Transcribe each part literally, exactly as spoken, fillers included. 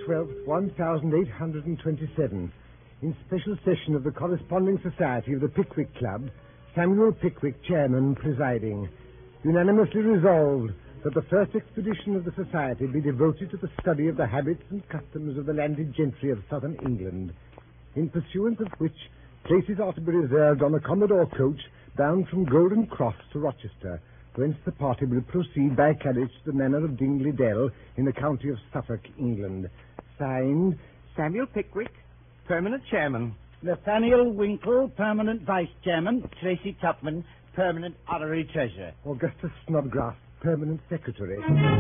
twelfth, one thousand eight hundred twenty-seven. In special session of the Corresponding Society of the Pickwick Club, Samuel Pickwick, chairman, presiding. Unanimously resolved that the first expedition of the Society be devoted to the study of the habits and customs of the landed gentry of southern England, in pursuance of which places are to be reserved on the Commodore coach bound from Golden Cross to Rochester, whence the party will proceed by carriage to the manor of Dingley Dell in the county of Suffolk, England. Signed, Samuel Pickwick, permanent chairman. Nathaniel Winkle, permanent vice chairman. Tracy Tupman, permanent honorary treasurer. Augustus Snodgrass, permanent secretary.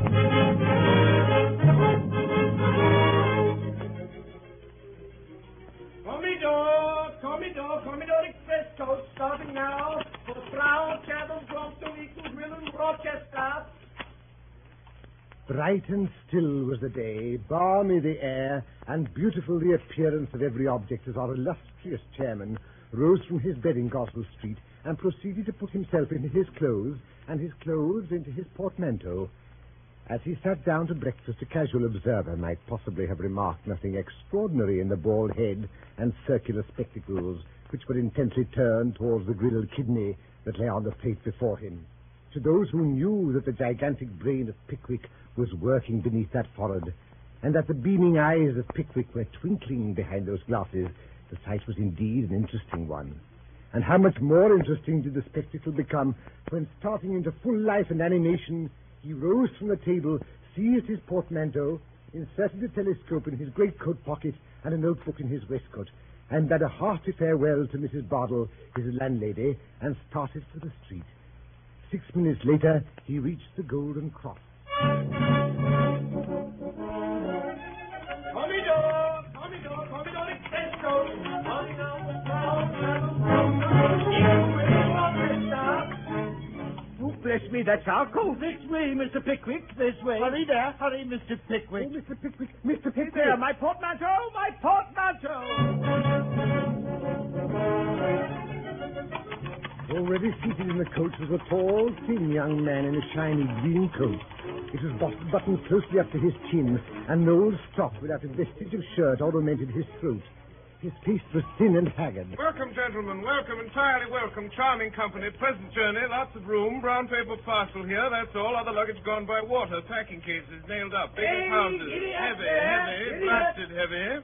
Commodore, Commodore, Commodore Express coach starting now for Slough, Chapel, Brompton, Eaglesville, and Rochester. Bright and still was the day, balmy the air, and beautiful the appearance of every object as our illustrious chairman rose from his bed in Goswell Street and proceeded to put himself into his clothes and his clothes into his portmanteau. As he sat down to breakfast, a casual observer might possibly have remarked nothing extraordinary in the bald head and circular spectacles, which were intently turned towards the grilled kidney that lay on the plate before him. To those who knew that the gigantic brain of Pickwick was working beneath that forehead, and that the beaming eyes of Pickwick were twinkling behind those glasses, the sight was indeed an interesting one. And how much more interesting did the spectacle become when, starting into full life and animation, he rose from the table, seized his portmanteau, inserted a telescope in his greatcoat pocket and a notebook in his waistcoat, and bade a hearty farewell to Missus Bardell, his landlady, and started for the street. Six minutes later, he reached the Golden Cross. Commodore, Commodore, Commodore Express coach starting now for Slough, Chapel, Brompton, Rochester. Oh, bless me, that's our coach. This way, Mister Pickwick, this way. Hurry there. Hurry, Mister Pickwick. Oh, Mister Pickwick, Mister Pickwick! There, my portmanteau, my portmanteau! Already seated in the coach was a tall, thin young man in a shiny green coat. It was buttoned, buttoned closely up to his chin, and an old stock without a vestige of shirt ornamented his throat. His face was thin and haggard. Welcome, gentlemen. Welcome, entirely welcome. Charming company. Pleasant journey. Lots of room. Brown paper parcel here. That's all. Other luggage gone by water. Packing cases nailed up. Big Hey, houses. idiot Heavy, there. heavy. Idiot. Blasted heavy.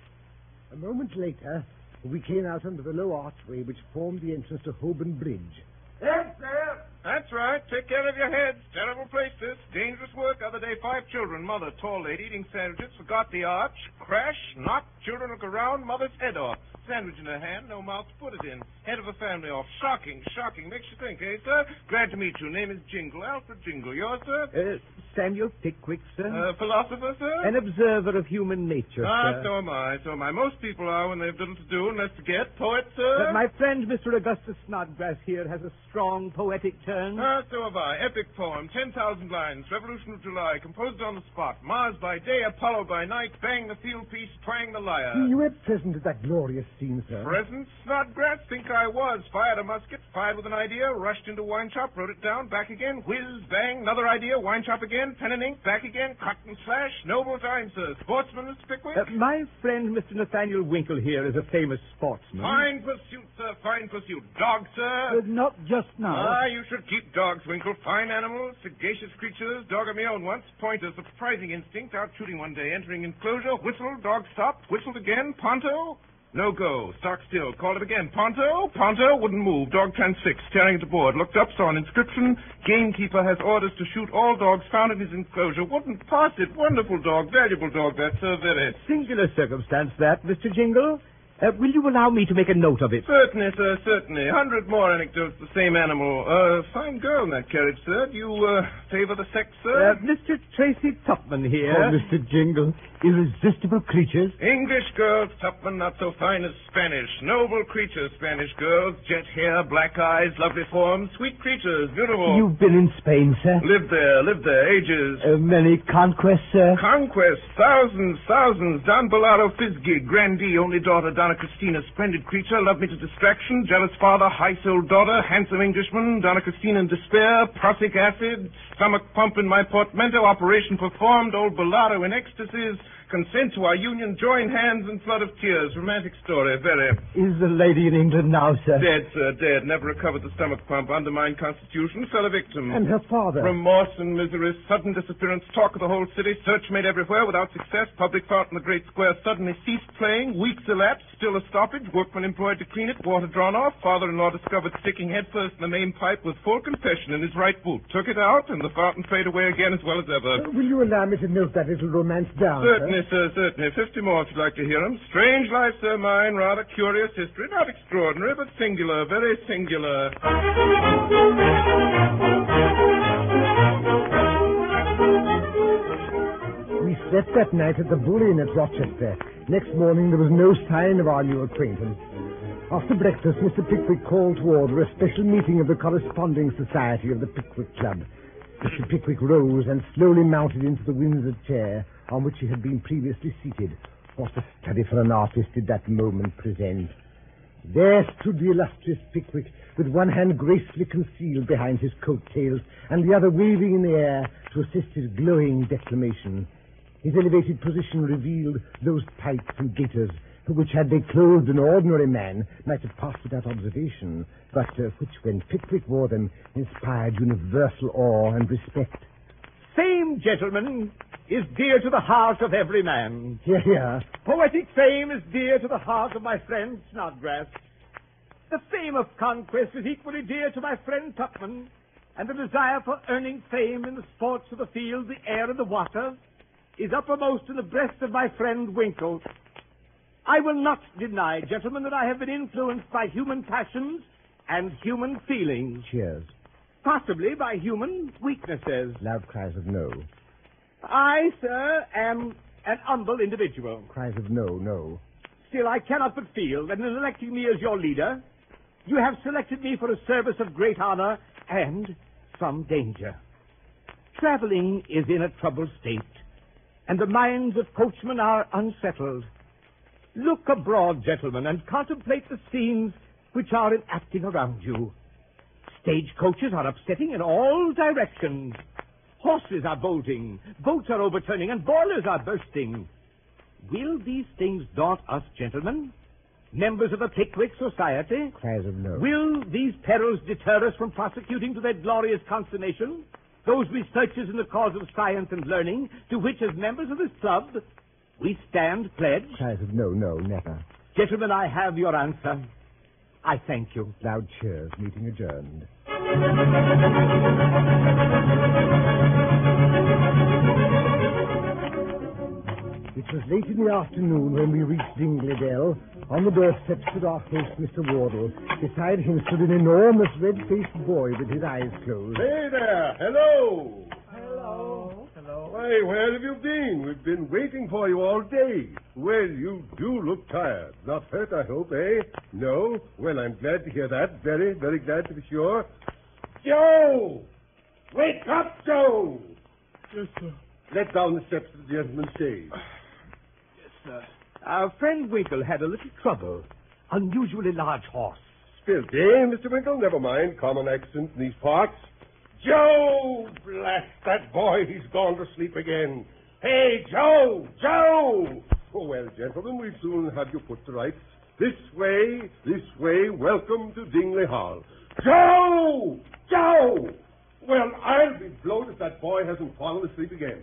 A moment later, we came out under the low archway which formed the entrance to Holborn Bridge. Yes, sir. That's right. Take care of your heads. Terrible place, this. Dangerous work. Other day, five children. Mother, tall lady, eating sandwiches. Forgot the arch. Crash. Knock. Children look around. Mother's head off. Sandwich in her hand. No mouth to put it in. Head of a family off. Shocking. Shocking. Makes you think, eh, sir? Glad to meet you. Name is Jingle. Alfred Jingle. Yours, sir? Uh, Samuel Pickwick, sir. Uh, philosopher, sir? An observer of human nature, Ah, sir. so am I. So am I. Most people are when they've little to do and less to get. Poet, sir? But my friend, Mister Augustus Snodgrass here, has a strong poetic turn. Ah, so have I. Epic poem, ten thousand lines, Revolution of July, composed on the spot. Mars by day, Apollo by night, bang the field piece, twang the lyre. You were present at that glorious scene, sir. Present? Snodgrass? Think I was. Fired a musket, fired with an idea, rushed into wine shop, wrote it down, back again, whiz, bang, another idea, wine shop again, pen and ink, back again, cut and slash. Noble time, sir. Sportsman, Mister Pickwick? Uh, my friend, Mister Nathaniel Winkle here, is a famous sportsman. Fine pursuit, sir, fine pursuit. Dog, sir? Uh, not just now. Ah, you should keep dogs, Winkle. Fine animals, sagacious creatures. Dog of my own once. Pointer, surprising instinct. Out shooting one day. Entering enclosure. Whistle. Dog stopped. Whistled again. Ponto. No go. Stock still. Called it again. Ponto. Ponto. Wouldn't move. Dog transfixed. Staring at the board. Looked up. Saw an inscription. Gamekeeper has orders to shoot all dogs found in his enclosure. Wouldn't pass it. Wonderful dog. Valuable dog, that, sir. Very. Singular circumstance, that, Mister Jingle. Uh, will you allow me to make a note of it? Certainly, sir, certainly. A hundred more anecdotes, the same animal. Uh, fine girl in that carriage, sir. Do you, uh, favor the sex, sir? Uh, Mister Tracy Tupman here. Oh, Mister Jingle, irresistible creatures. English girls, Tupman, not so fine as Spanish. Noble creatures, Spanish girls. Jet hair, black eyes, lovely forms. Sweet creatures, beautiful. You've been in Spain, sir? Lived there, lived there, ages. Uh, many conquests, sir? Conquest, thousands, thousands. Don Bellado Fizgig, grandee, only daughter, Donna Christina, splendid creature, loved me to distraction, jealous father, high-souled daughter, handsome Englishman, Donna Christina in despair, prussic acid, stomach pump in my portmanteau, operation performed, old Bellado in ecstasies, consent to our union, join hands and flood of tears. Romantic story, very. Is the lady in England now, sir? Dead, sir, dead. Never recovered the stomach pump. Undermined constitution. Fell a victim. And her father? Remorse and misery. Sudden disappearance. Talk of the whole city. Search made everywhere without success. Public fountain in the great square suddenly ceased playing. Weeks elapsed. Still a stoppage. Workmen employed to clean it. Water drawn off. Father-in-law discovered sticking headfirst in the main pipe with full confession in his right boot. Took it out, and the fountain faded away again as well as ever. Uh, will you allow me to note that little romance down? Certainly, sir, certainly. Fifty more if you'd like to hear them. Strange life, sir, mine. Rather curious history. Not extraordinary, but singular. Very singular. We slept that night at the Bull Inn at Rochester. Next morning there was no sign of our new acquaintance. After breakfast, Mister Pickwick called to order a special meeting of the Corresponding Society of the Pickwick Club. Mister Pickwick rose and slowly mounted into the Windsor chair on which he had been previously seated. What a study for an artist did that moment present. There stood the illustrious Pickwick, with one hand gracefully concealed behind his coat-tails and the other waving in the air to assist his glowing declamation. His elevated position revealed those tights and gaiters which, had they clothed an ordinary man, might have passed without observation, but uh, which, when Pickwick wore them, inspired universal awe and respect. Fame, gentlemen, is dear to the heart of every man. Hear, hear. Poetic fame is dear to the heart of my friend Snodgrass. The fame of conquest is equally dear to my friend Tupman, and the desire for earning fame in the sports of the field, the air, and the water is uppermost in the breast of my friend Winkle. I will not deny, gentlemen, that I have been influenced by human passions and human feelings. Cheers. Possibly by human weaknesses. Loud cries of no. I, sir, am an humble individual. Cries of no, no. Still, I cannot but feel that in electing me as your leader, you have selected me for a service of great honor and some danger. Traveling is in a troubled state, and the minds of coachmen are unsettled. Look abroad, gentlemen, and contemplate the scenes which are enacting around you. Stagecoaches are upsetting in all directions. Horses are bolting, boats are overturning, and boilers are bursting. Will these things daunt us, gentlemen, members of the Pickwick Society? Cries of no. Will these perils deter us from prosecuting to their glorious consummation those researches in the cause of science and learning to which, as members of this club, we stand pledged? Cries of no, no, never. Gentlemen, I have your answer. I thank you. Loud cheers. Meeting adjourned. It was late in the afternoon when we reached Dingley Dell. On the doorstep stood our host, Mister Wardle. Beside him stood an enormous red-faced boy with his eyes closed. Hey there. Hello. Hello. Hello. Why, where have you been? We've been waiting for you all day. Well, you do look tired. Not hurt, I hope, eh? No? Well, I'm glad to hear that. Very, very glad to be sure. Joe! Wake up, Joe! Yes, sir. Let down the steps to the gentleman's shade. Yes, sir. Our friend Winkle had a little trouble. Unusually large horse. Spilt, eh, Mister Winkle? Never mind. Common accident in these parts. Joe! Blast that boy. He's gone to sleep again. Hey, Joe! Joe! Oh, well, gentlemen, we'll soon have you put to rights. This way, this way. Welcome to Dingley Hall. Joe! Joe! Well, I'll be blowed if that boy hasn't fallen asleep again.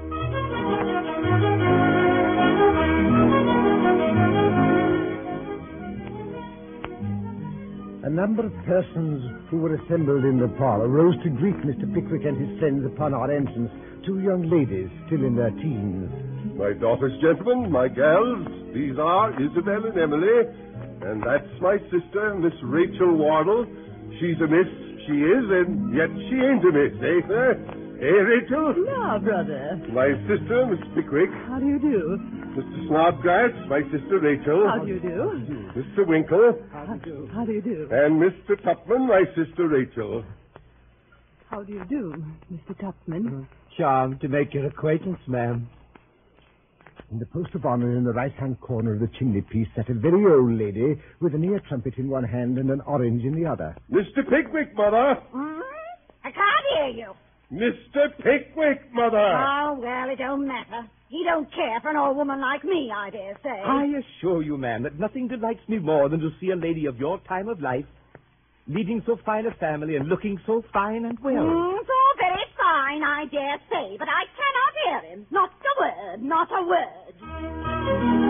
A number of persons who were assembled in the parlor rose to greet Mister Pickwick and his friends upon our entrance. Two young ladies, still in their teens. My daughters, gentlemen, my gals, these are Isabel and Emily, and that's my sister, Miss Rachel Wardle. She's a miss, she is, and yet she ain't a miss, eh, sir? Eh, Rachel? No, brother. My sister, Miss Pickwick. How do you do? Mister Snodgrass, my sister Rachel. How do you do? Mister Winkle. How do you do? How do you do? And Mister Tupman, my sister Rachel. How do you do, Mister Tupman? Charmed to make your acquaintance, ma'am. In the post of honor in the right-hand corner of the chimney-piece sat a very old lady with an ear trumpet in one hand and an orange in the other. Mister Pickwick, mother. Hmm? I can't hear you. Mister Pickwick, Mother! Oh, well, it don't matter. He don't care for an old woman like me, I dare say. I assure you, ma'am, that nothing delights me more than to see a lady of your time of life leading so fine a family and looking so fine and well. Mm, it's all very fine, I dare say, but I cannot hear him. Not a word, not a word.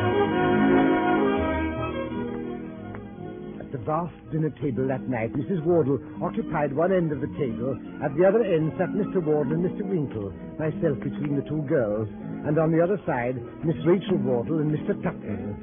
At the vast dinner table that night, Missus Wardle occupied one end of the table. At the other end sat Mister Wardle and Mister Winkle, myself between the two girls, and on the other side, Miss Rachel Wardle and Mister Tupman.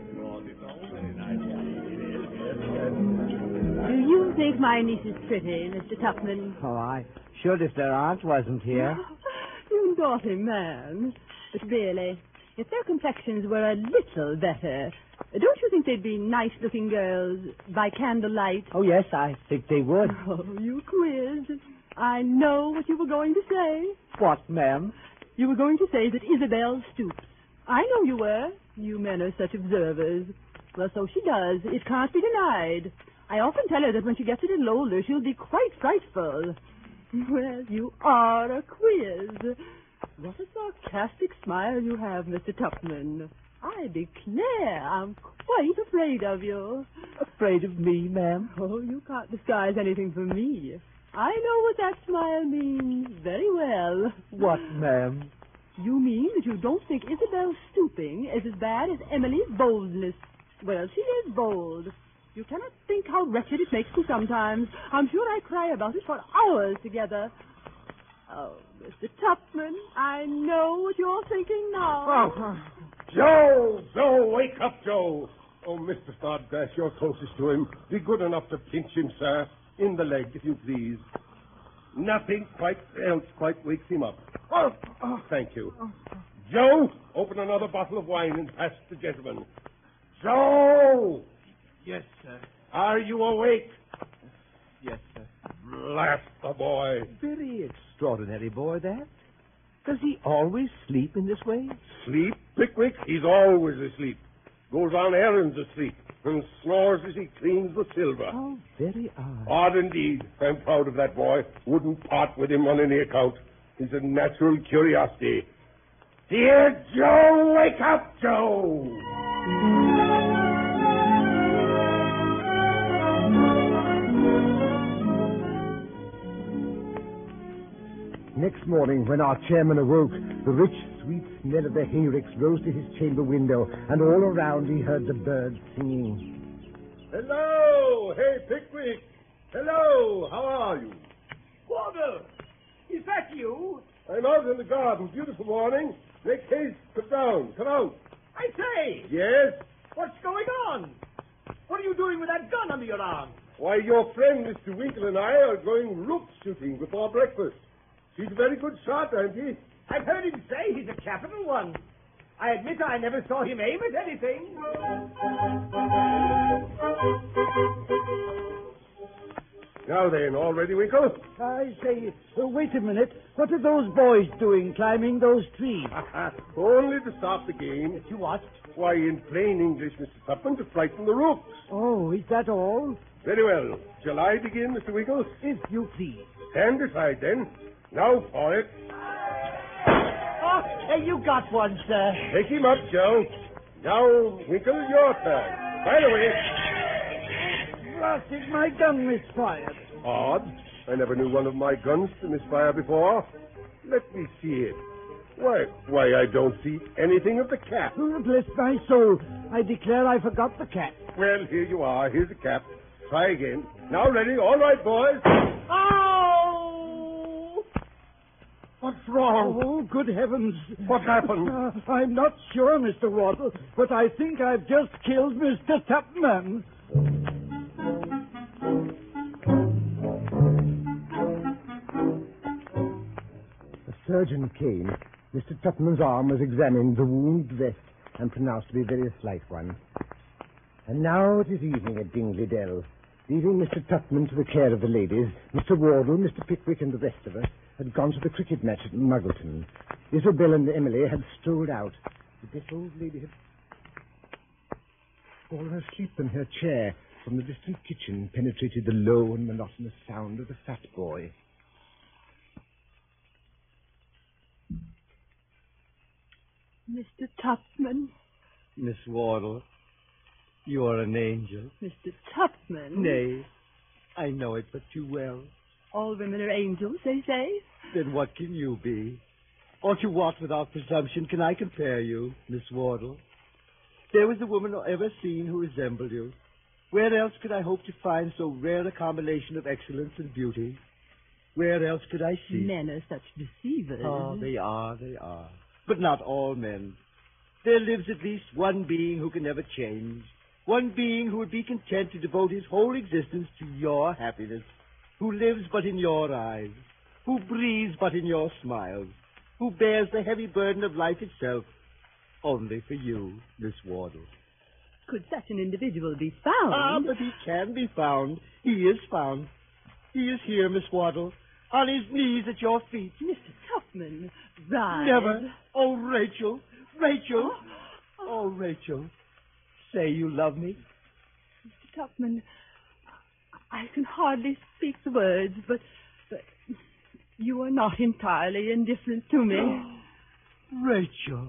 Do you think my niece is pretty, Mister Tupman? Oh, I should if their aunt wasn't here. You naughty man. But really, if their complexions were a little better, don't you think they'd be nice-looking girls by candlelight? Oh, yes, I think they would. Oh, you quiz. I know what you were going to say. What, ma'am? You were going to say that Isabel stoops. I know you were. You men are such observers. Well, so she does. It can't be denied. I often tell her that when she gets a little older, she'll be quite frightful. Well, you are a quiz. What a sarcastic smile you have, Mister Tupman. I declare I'm quite afraid of you. Afraid of me, ma'am? Oh, you can't disguise anything from me. I know what that smile means very well. What, ma'am? You mean that you don't think Isabel's stooping is as bad as Emily's boldness. Well, she is bold. You cannot think how wretched it makes me sometimes. I'm sure I cry about it for hours together. Oh, Mister Tupman, I know what you're thinking now. Oh, Joe! Joe, wake up, Joe! Oh, Mister Snodgrass, you're closest to him. Be good enough to pinch him, sir. In the leg, if you please. Nothing quite else quite wakes him up. Oh, oh, thank you. Joe, open another bottle of wine and pass it to the gentleman. Joe! Yes, sir. Are you awake? Yes, sir. Blast the boy. Very extraordinary boy, that. Does he always sleep in this way? Sleep, Pickwick? He's always asleep. Goes on errands asleep and snores as he cleans the silver. How very odd. Odd indeed. I'm proud of that boy. Wouldn't part with him on any account. He's a natural curiosity. Dear Joe, wake up, Joe! Next morning, when our chairman awoke, the rich, sweet smell of the hayricks rose to his chamber window, and all around he heard the birds singing. Hello! Hey, Pickwick! Hello! How are you? Wardle! Is that you? I'm out in the garden. Beautiful morning. Make haste. Come down. Come out. I say, Yes? what's going on? What are you doing with that gun under your arm? Why, your friend Mister Winkle and I are going rook shooting before breakfast. He's a very good shot, ain't he? I've heard him say he's a capital one. I admit I never saw him aim at anything. Now then, all ready, Winkle? I say, uh, wait a minute. What are those boys doing climbing those trees? Only to stop the game. You what? Why, in plain English, Mister Tupman, to frighten the rooks. Oh, is that all? Very well. Shall I begin, Mister Winkle? If you please. Stand aside, then. Now for it. Oh, hey, you got one, sir. Take him up, Joe. Now, Winkle, your turn. By the way. Blasted, my gun misfired. Odd. I never knew one of my guns to misfire before. Let me see it. Why, why, I don't see anything of the cap. Oh, bless my soul. I declare I forgot the cat. Well, here you are. Here's the cap. Try again. Now ready. All right, boys. Oh! What's wrong? Oh, good heavens. What happened? Uh, I'm not sure, Mister Wardle, but I think I've just killed Mister Tupman. The surgeon came. Mister Tupman's arm was examined, the wound dressed, and pronounced to be a very slight one. And now it is evening at Dingley Dell. Leaving Mister Tupman to the care of the ladies, Mister Wardle, Mister Pickwick, and the rest of us had gone to the cricket match at Muggleton. Isabel and Emily had strolled out. The deaf old lady had fallen asleep in her chair. From the distant kitchen penetrated the low and monotonous sound of the fat boy. Mister Tupman. Miss Wardle, you are an angel. Mister Tupman. Nay, I know it but too well. All women are angels, they say. Then what can you be? Or to what, without presumption, can I compare you, Miss Wardle? There was a woman ever seen who resembled you. Where else could I hope to find so rare a combination of excellence and beauty? Where else could I see? Men are such deceivers. Oh, they are, they are. But not all men. There lives at least one being who can never change. One being who would be content to devote his whole existence to your happiness. Who lives but in your eyes. Who breathes but in your smiles. Who bears the heavy burden of life itself. Only for you, Miss Wardle. Could such an individual be found? Ah, but he can be found. He is found. He is here, Miss Wardle, on his knees at your feet. Mister Tupman, rise. Never. Oh, Rachel, Rachel. Oh, oh Rachel, say you love me. Mister Tupman, I can hardly speak the words, but, but you are not entirely indifferent to me. Rachel.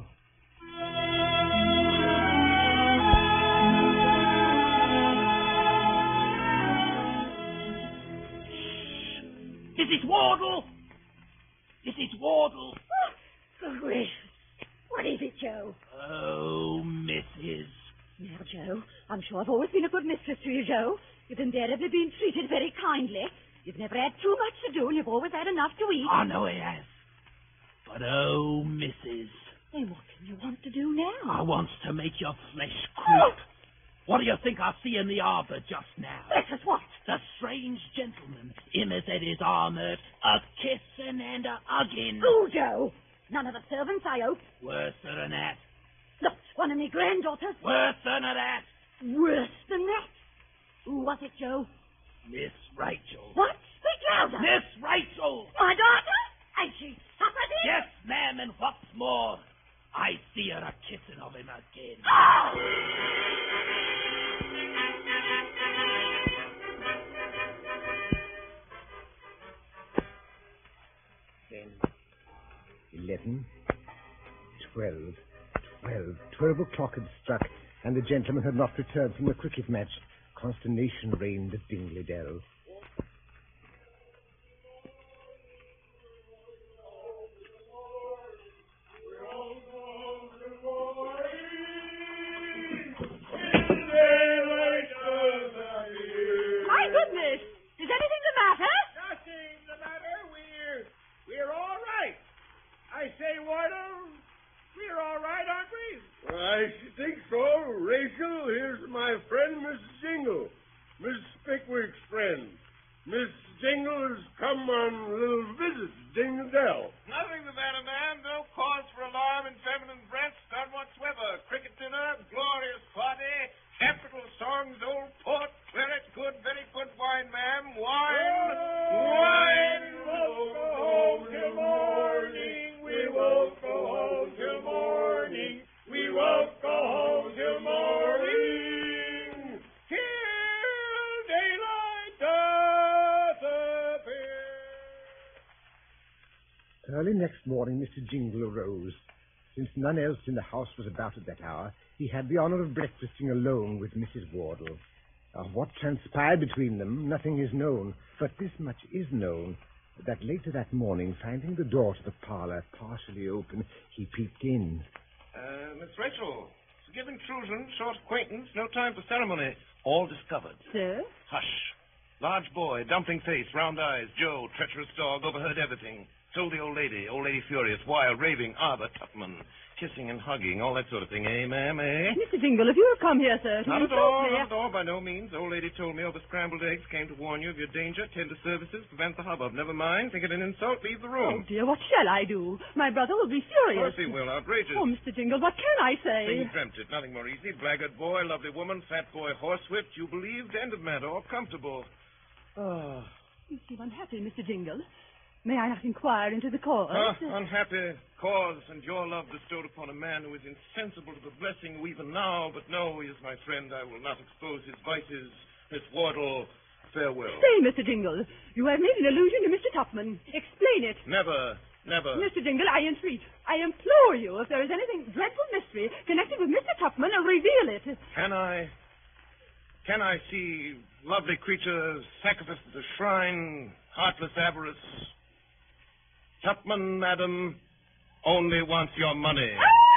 Missus Wardle! Missus Wardle! Oh, gracious. What is it, Joe? Oh, Missus Now, Joe, I'm sure I've always been a good mistress to you, Joe. You've invariably been treated very kindly. You've never had too much to do, and you've always had enough to eat. I know he has. But oh, Missus Hey, what can you want to do now? I wants to make your flesh creep. What do you think I see in the arbor just now? Bless us, what? The strange gentleman, him as had his armor, a kissing and a hugging. Who, Joe? None of the servants, I hope. Worse than that. Not one of me granddaughters. Worse than that. Worse than that. Who was it, Joe? Miss Rachel. What? Speak louder. Miss Rachel. My daughter? Has she suffered it? Yes, ma'am, and what's more, I see her a kissing of him again. Oh! Ten, eleven, twelve, twelve. Twelve o'clock had struck, and the gentleman had not returned from the cricket match. Consternation reigned at Dingley Dell. My goodness! Is anything the matter? Nothing the matter. We're we're all right. I say, Wardle, we're all right, aren't we? I should think so. Rachel, here's my friend, Miss Jingle. Miss Pickwick's friend. Miss Jingle has come on a little visit to Dingley Dell. Nothing the matter, man. No cause for alarm in feminine breast, none whatsoever. Cricket dinner, glorious party, capital songs, old port, claret, good, very good wine, ma'am. Wine, wine. We won't go home till morning. We won't go home till morning. We won't go home till morning. Till daylight doth appear. Early next morning, Mister Jingle arose. Since none else in the house was about at that hour, he had the honor of breakfasting alone with Missus Wardle. Of what transpired between them, nothing is known, but this much is known, that later that morning, finding the door to the parlor partially open, he peeped in. Uh, Miss Rachel, forgive intrusion, short acquaintance, no time for ceremony. All discovered. Sir? Hush. Large boy, dumpling face, round eyes, Joe, treacherous dog, overheard everything. Told the old lady, old lady furious, wild, raving, Arbor Tupman, kissing and hugging, all that sort of thing, eh, ma'am, eh? Mister Jingle, if you have come here, sir, to Not at insult all, me- not at all, by no means. Old lady told me over scrambled eggs, came to warn you of your danger, tender services, prevent the hubbub. Never mind, think it an insult, leave the Oh, room. dear, what shall I do? My brother will be Of furious. course he will, outrageous. Oh, Mister Jingle, what can I say? You dreamt it, nothing more easy. Blackguard boy, lovely woman, fat boy, horsewhipped. You believed, end of matter, all comfortable. Ah. You seem unhappy, Mister Jingle. May I not inquire into the cause? Ah, unhappy cause and your love bestowed upon a man who is insensible to the blessing who even now, but no, he is my friend. I will not expose his vices. Miss Wardle, farewell. Say, Mister Jingle, you have made an allusion to Mister Tupman. Explain it. Never. Never. Mister Jingle, I entreat, I implore you, if there is anything dreadful mystery connected with Mister Tupman, reveal it. Can I... Can I see lovely creatures sacrificed at the shrine, heartless avarice? Tupman, madam, only wants your money.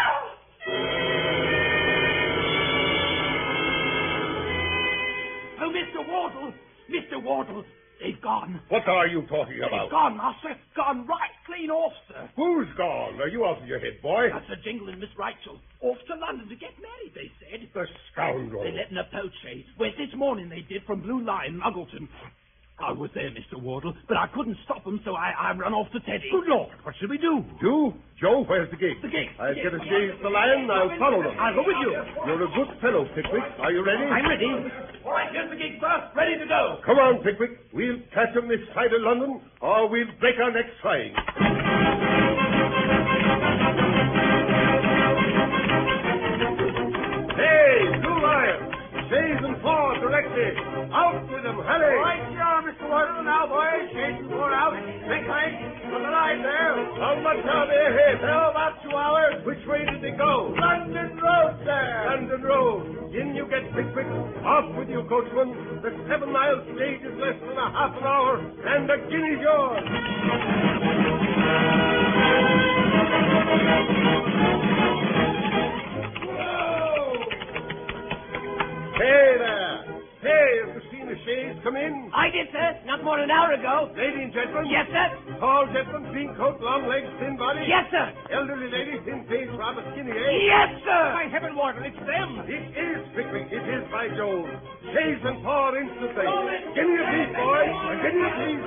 Oh, Mister Wardle! Mister Wardle! They've gone. What are you talking They've about? gone, master. Gone right clean off, sir. Who's gone? Are you out of your head, boy? That's Sir Jingle and Miss Rachel. Off to London to get married, they said. The scoundrel. They let in a poach, eh? Went this morning, they did, from Blue Lion, Muggleton. I was there, Mister Wardle, but I couldn't stop them, so I, I run off to Teddy. Good Lord, what should we do? You? Joe, where's the gate? The gate. I'll the get gate. a chaise to the lion, I'll follow them. I'll go with you. You're a good fellow, Pickwick. Are you ready? I'm ready. All right, here's the gate, sir. Ready to go. Come on, Pickwick. We'll catch 'em this side of London, or we'll break our necks trying. Hey, Blue Lion! Chaise and four directly. Out with them, hurry! Right, sure, Mister Wardle. Now, boys, chase the four out. Big height on the line there. How much are they ahead? Oh, about two hours. Which way did they go? London Road, sir. London Road. In you get, Pickwick. Off with you, coachman. The seven-mile stage is less than a half an hour, and the guinea's yours. Hey there! Hey, have you seen the chaise come in? I did, sir. Not more than an hour ago. Lady and gentleman? Yes, sir. Tall gentleman, clean coat, long legs, thin body? Yes, sir. Elderly lady, thin face, rather skinny, eh? Yes, sir. By heaven, Wardle, it's them. It is, Pickwick. It is, by Jove. Chaise and four instantly. Give me a piece, boys. Give me a piece.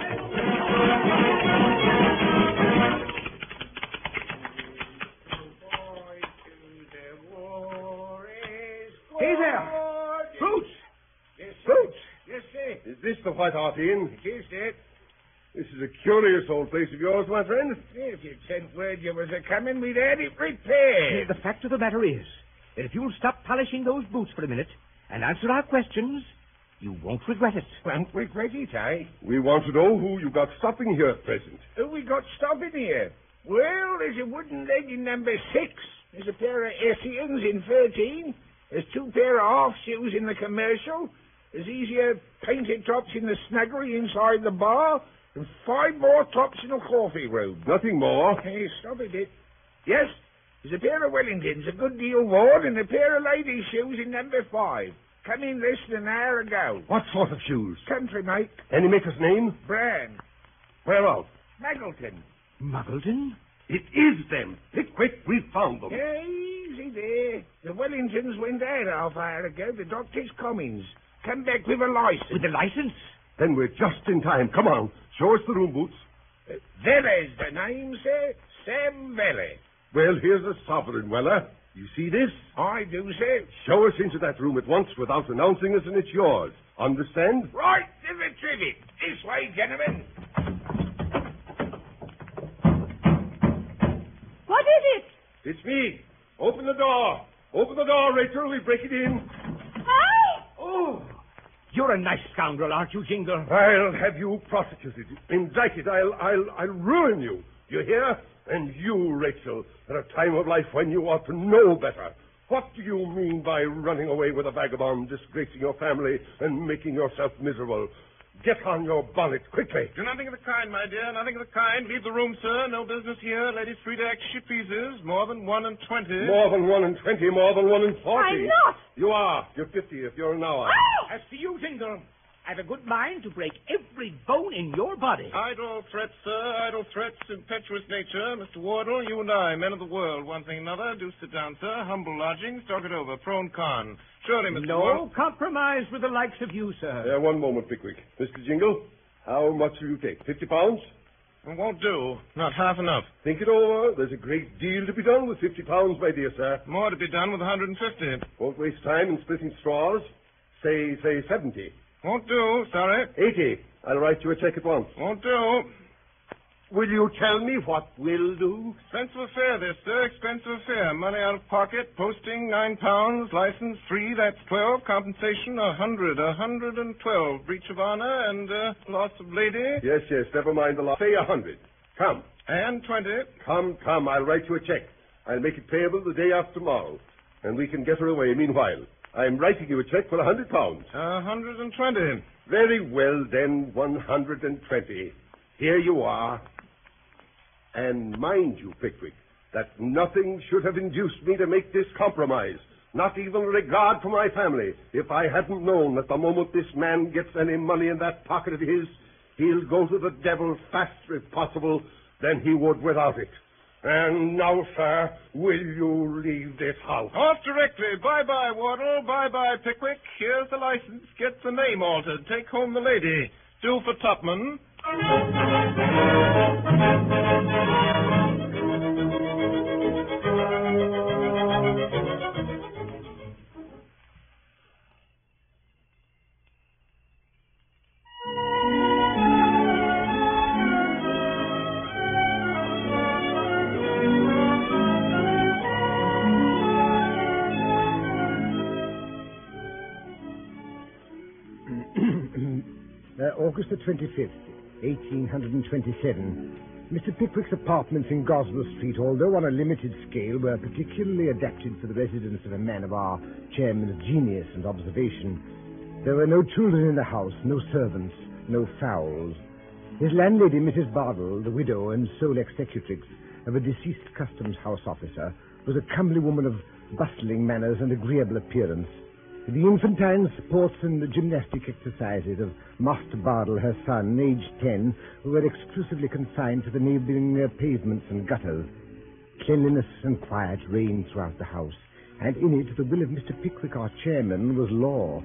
Hey there. Boots. Yes, sir. Boots. Yes, sir. Is this the White Hart Inn? It is, sir. This is a curious old place of yours, my friend. If you'd sent word you was a-coming, we'd had it repaired. The fact of the matter is that if you'll stop polishing those boots for a minute and answer our questions, you won't regret it. Won't regret it, eh? We want to know who you got stopping here at present. Who we got stopping here? Well, there's a wooden leg in number six. There's a pair of Essens in thirteen. There's two pair of half shoes in the commercial. There's easier painted tops in the snuggery inside the bar. And five more tops in the coffee room. Nothing more. Hey, stop a bit. Yes, there's a pair of Wellingtons, a good deal worn, and a pair of ladies' shoes in number five. Come in less than an hour ago. What sort of shoes? Country, mate. Any maker's name? Brand. Where out? Muggleton. Muggleton? It is them. Pickwick, we found them. Yeah, easy there. The Wellingtons went out half hour ago. The doctor's Cummings. Come back with a license. With the license? Then we're just in time. Come on. Show us the room, Boots. Uh, Vella's the name, sir. Sam Vella. Well, here's a sovereign, Weller. You see this? I do, sir. Show us into that room at once without announcing us, and it's yours. Understand? Right to the trivet. This way, gentlemen. What is it? It's me. Open the door. Open the door, Rachel. We'll break it in. Hi! Oh, you're a nice scoundrel, aren't you, Jingle? I'll have you prosecuted, indicted. I'll, I'll, I'll ruin you. You hear? And you, Rachel, at a time of life when you ought to know better. What do you mean by running away with a vagabond, disgracing your family, and making yourself miserable? Get on your bonnet, quickly. Do nothing of the kind, my dear, nothing of the kind. Leave the room, sir. No business here. Ladies free to act she pleases. More than one and twenty. More than one and twenty, more than one and forty. I'm not. You are. You're fifty if you're an hour. Oh! As to you, Jingle, I've a good mind to break every bone in your body. Idle threats, sir, idle threats, impetuous nature. Mister Wardle, you and I, men of the world, one thing another. Do sit down, sir. Humble lodgings. Talk it over. Pro and con. Surely, Mister No Wardle. compromise with the likes of you, sir. Uh, one moment, Pickwick. Mister Jingle, how much will you take? Fifty pounds? It won't do. Not half enough. Think it over. There's a great deal to be done with fifty pounds, my dear sir. More to be done with a hundred and fifty. Won't waste time in splitting straws. Say, say seventy. Won't do. Sorry. Eighty. I'll write you a check at once. Won't do. Will you tell me what will do? Expensive affair, this, sir. Expensive affair. Money out of pocket. Posting, nine pounds. License, three. That's twelve. Compensation, a hundred. A hundred and twelve. Breach of honor and uh, loss of lady. Yes, yes, never mind the law. Say a hundred. Come. And twenty. Come, come. I'll write you a check. I'll make it payable the day after tomorrow, and we can get her away meanwhile. I'm writing you a check for a hundred pounds. A hundred and twenty. Very well, then, one hundred and twenty. Here you are. And mind you, Pickwick, that nothing should have induced me to make this compromise. Not even regard for my family. If I hadn't known that the moment this man gets any money in that pocket of his, he'll go to the devil faster, if possible, than he would without it. And now, sir, will you leave this house? Off directly. Bye-bye, Wardle. Bye-bye, Pickwick. Here's the license. Get the name altered. Take home the lady. Do for Tupman. Uh, August the twenty-fifth, eighteen twenty-seven. Mister Pickwick's apartments in Goswell Street, although on a limited scale, were particularly adapted for the residence of a man of our chairman's genius and observation. There were no children in the house, no servants, no fowls. His landlady, Missus Bardell, the widow and sole executrix of a deceased customs house officer, was a comely woman of bustling manners and agreeable appearance. The infantine sports and the gymnastic exercises of Master Bardell, her son, aged ten, were exclusively confined to the neighbouring uh, pavements and gutters. Cleanliness and quiet reigned throughout the house, and in it the will of Mister Pickwick, our chairman, was law.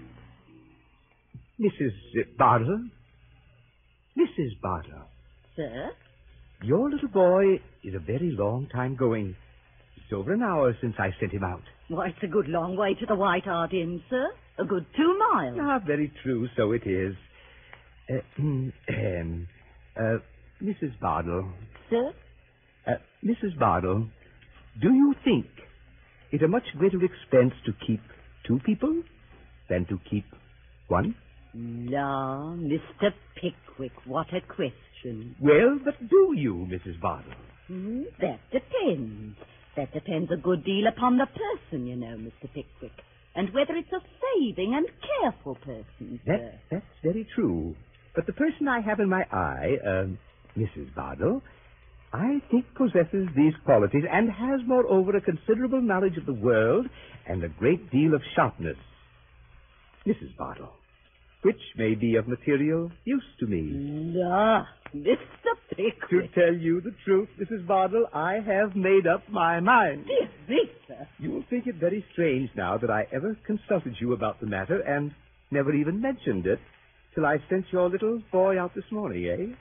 Missus Bardell? Missus Bardell. Sir? Your little boy is a very long time going. It's over an hour since I sent him out. Why, it's a good long way to the White Hart Inn, sir. A good two miles. Ah, very true, so it is. Uh, um, uh, Missus Bardell. Sir? Uh, Missus Bardell, do you think it a much greater expense to keep two people than to keep one? La, Mister Pickwick, what a question. Well, but do you, Missus Bardell? Hmm, that depends. That depends a good deal upon the person, you know, Mister Pickwick, and whether it's a saving and careful person, sir. That, that's very true. But the person I have in my eye, uh, Missus Bardell, I think possesses these qualities and has, moreover, a considerable knowledge of the world and a great deal of sharpness. Missus Bardell, which may be of material use to me. La, Mister To Pickwick. tell you the truth, Missus Bardell, I have made up my mind. Dear me, sir. You will think it very strange now that I ever consulted you about the matter and never even mentioned it till I sent your little boy out this morning, eh?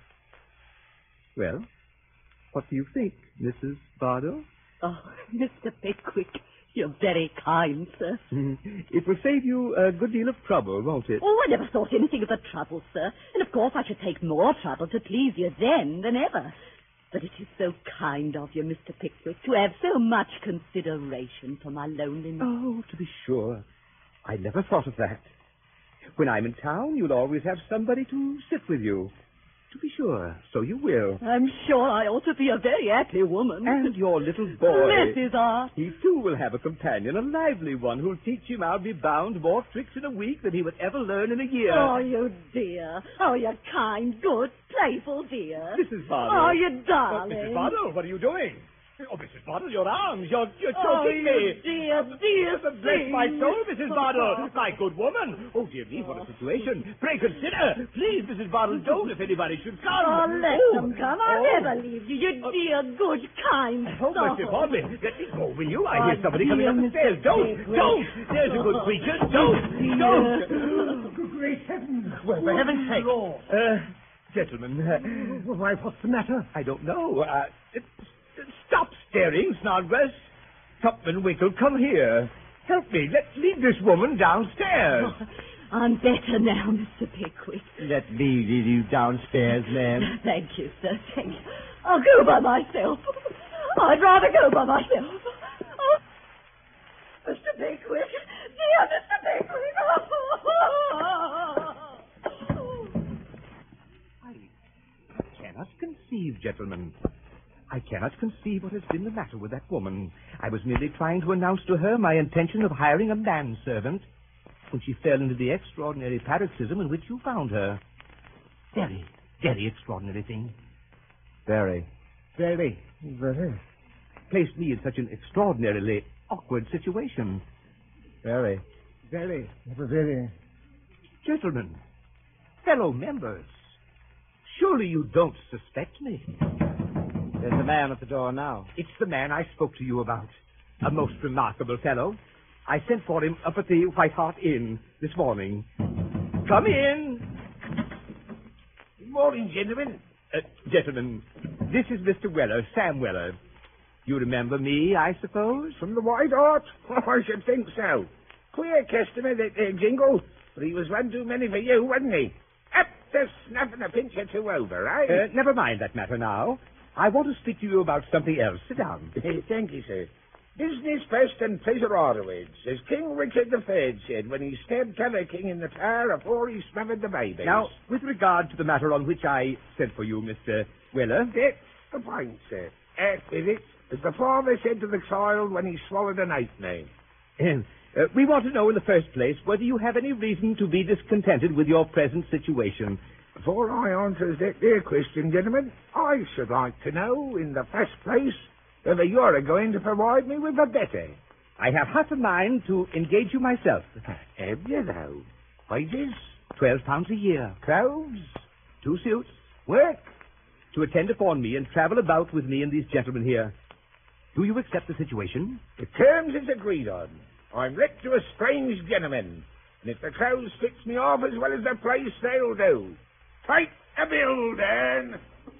Well, what do you think, Missus Bardell? Oh, Mister Pickwick, you're very kind, sir. It will save you a good deal of trouble, won't it? Oh, I never thought anything of the trouble, sir. And of course I should take more trouble to please you then than ever. But it is so kind of you, Mister Pickwick, to have so much consideration for my loneliness. Oh, to be sure. I never thought of that. When I'm in town, you'll always have somebody to sit with you. To be sure, so you will. I'm sure I ought to be a very happy woman. And your little boy. Missus R. He, too, will have a companion, a lively one, who'll teach him, I'll be bound, more tricks in a week than he would ever learn in a year. Oh, you dear. Oh, you kind, good, playful dear. Missus Bardell. Oh, you darling. Oh, Missus Bardell, what are you doing? Oh, Missus Bardell, your arms. You're, you're Oh, choking you me. dear, dear Bless my thing. soul, Missus Bardell. My good woman. Oh, dear me, what a situation. Pray consider. Please, Missus Bardell, don't if anybody should come. Oh, let Oh. them come. I'll Oh. never leave you. You dear, good, kind Oh, soul. mercy upon me. Let me go, will you? I Oh, hear somebody coming dear up the Mister stairs. Don't, Pickwick. don't. There's a good creature. Don't, dear. don't. Great heavens! Well, for heaven's sake. Uh, gentlemen, uh, Why, what's the matter? I don't know. Uh, it, stop staring, Snodgrass. Tupman, Winkle, come here. Help me. Let's lead this woman downstairs. I'm better now, Mister Pickwick. Let me lead you downstairs, ma'am. Thank you, sir. Thank you. I'll go by myself. I'd rather go by myself. Oh, Mister Pickwick. Dear Mister Pickwick. I cannot conceive conceive, gentlemen. I cannot conceive what has been the matter with that woman. I was merely trying to announce to her my intention of hiring a manservant when she fell into the extraordinary paroxysm in which you found her. Very, very extraordinary thing. Very. Very. Very. Placed me in such an extraordinarily awkward situation. Very. Very. Very. Gentlemen, fellow members, surely you don't suspect me. There's a man at the door now. It's the man I spoke to you about. A most remarkable fellow. I sent for him up at the White Hart Inn this morning. Come in. Good morning, gentlemen. Uh, gentlemen, this is Mister Weller, Sam Weller. You remember me, I suppose? From the White Hart? I should think so. Queer customer, that there Jingle. But he was one too many for you, wasn't he? Up to snuffing a pinch or two over, eh? Uh, never mind that matter now. I want to speak to you about something else. Sit down. Thank you, sir. Business first and pleasure afterwards, as King Richard the Third said when he stabbed T'other King in the tower afore he smothered the babies. Now, with regard to the matter on which I sent for you, Mister Weller... That's the point, sir. At with it, as the father said to the child when he swallowed an eighth name. Uh, we want to know in the first place whether you have any reason to be discontented with your present situation. Before I answers that there question, gentlemen, I should like to know, in the first place, whether you're going to provide me with a better. I have half a mind to engage you myself. Have you, though? Wages? Twelve pounds a year. Clothes? Two suits. Work? To attend upon me and travel about with me and these gentlemen here. Do you accept the situation? The terms is agreed on. I'm let to a strange gentleman, and if the clothes fits me off as well as the place, they'll do. Fight a bill, Dan.